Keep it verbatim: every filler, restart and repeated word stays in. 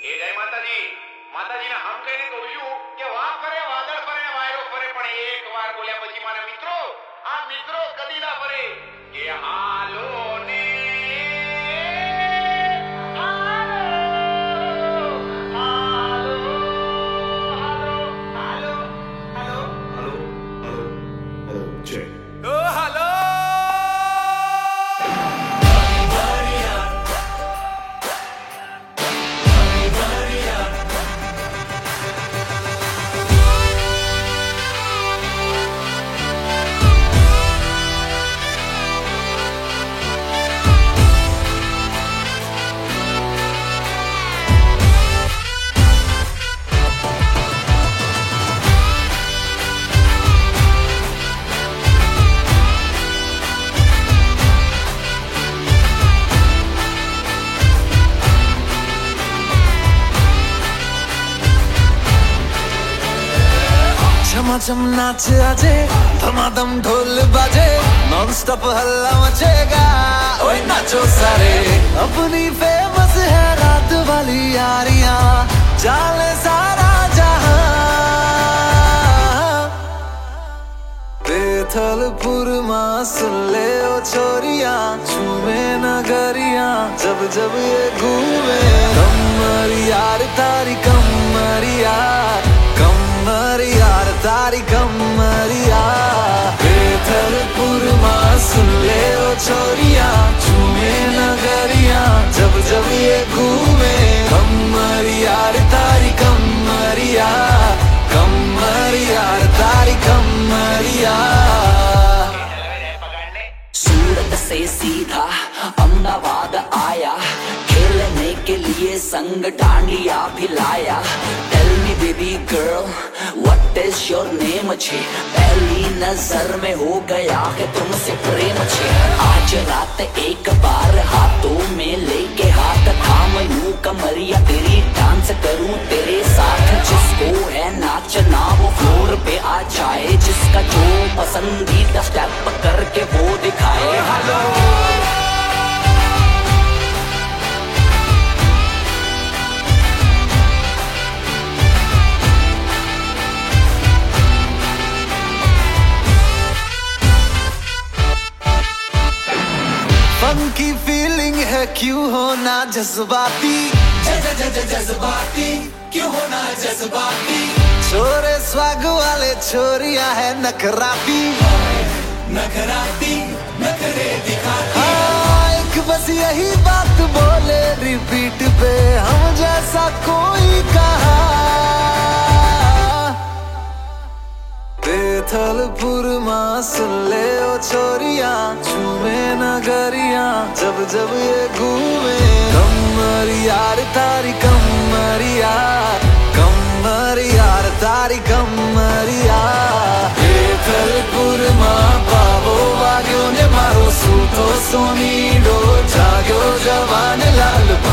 એ જય માતાજી. માતાજીને હમ કહીને કહું છું કે વાહ ફરે વાદળ ફરે વાયરો ફરે પણ એક વાર બોલ્યા પછી મારા મિત્રો આ મિત્રો કદી ના ફરે કે હાલો ને झमाझम नाच आजे धमाधम ढोल बाजे नॉन स्टॉप हल्ला मचेगा ओए नाचो सारे अपनी फेमस है रात वाली यारियां जाले सारा जहां बेथलपुर मां सुन ले ओ छोरियां झूमे नगरियां जब जब ये घूमे कमर यार तारी कमर यार कमर यार तारी कमरिया बेथलपुर मां सुन ले ओ छोरिया झूमे नगरिया जब जब ये घूमे कमर यार तारी कमरिया कमर यार तारी कमरिया। सूरत से सीधा अहमदाबाद आया खेलने के लिए संग डांडिया भी लाया। Tell me baby girl what is your name छे पहली नजर में हो गया है तुमसे प्रेम छे। आज रात एक बार हाथों में लेके हाथ थाम यूं कमरिया तेरी डांस करूं तेरे साथ जिसको है नाचना वो फ्लोर पे आ जाए जिसका जो पसंदीदा स्टेप करके वो दिखाए। हेलो फंकी फीलिंग है क्यों होना जज्बाती जज्बाती क्यों होना जज्बाती छोरे स्वाग वाले छोरिया है नखराती नखराती नखरे दिखाती। हाँ एक बस यही बात बोले रिपीट पे हम जैसा कोई कहा बेथलपुर मां सुन ले ओ छोरिया झूमे नगरिया जब जब ये घूमे कमर यार तारी कमरिया कमर यार तारी कमरिया बेथलपुर मां पावो वाग्यो ने मारो सूतो सोनी डो जाग्यो जवान लाल।